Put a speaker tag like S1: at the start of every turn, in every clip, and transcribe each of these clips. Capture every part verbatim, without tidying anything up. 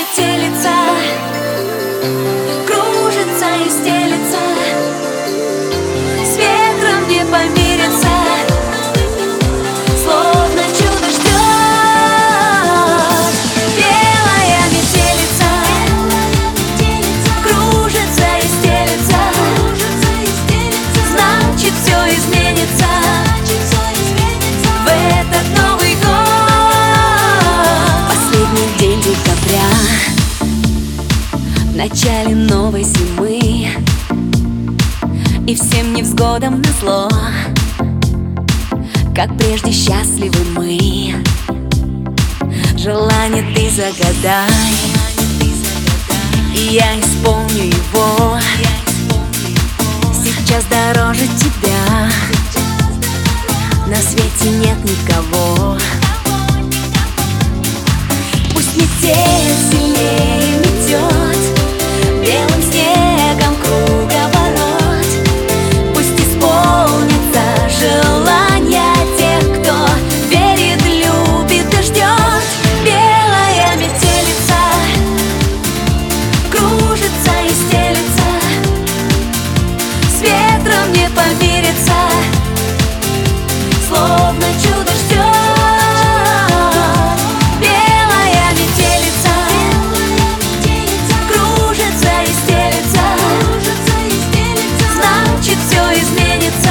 S1: метелица кружится и стелется, с ветром не помирится, словно чудо ждет. Белая метелица кружится и стелется, значит все изменится в этот Новый год. Последний день декабря, в начале новой зимы, и всем невзгодам назло, как прежде счастливы мы. Желание ты загадай, и я исполню его. Сейчас дороже тебя на свете нет никого. Пусть метель сильнее метет, белым снегом круговорот. Пусть исполнится желание тех, кто верит, любит и ждет. Белая метелица кружится и стелется, с ветром не помирится, словно чудо ждет. Белая метелица кружится и стелется, значит все изменится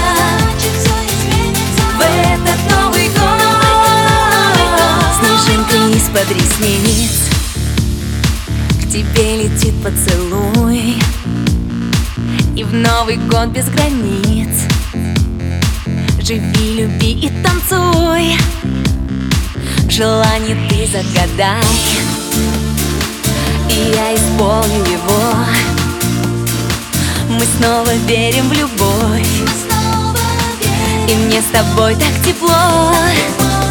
S1: в этот Новый год. Снежинка из-под ресниц, к тебе летит поцелуй, и в Новый год без границ живи, люби и танцуй. Желание ты загадай, и я исполню его. Мы снова верим в любовь, и мне с тобой так тепло.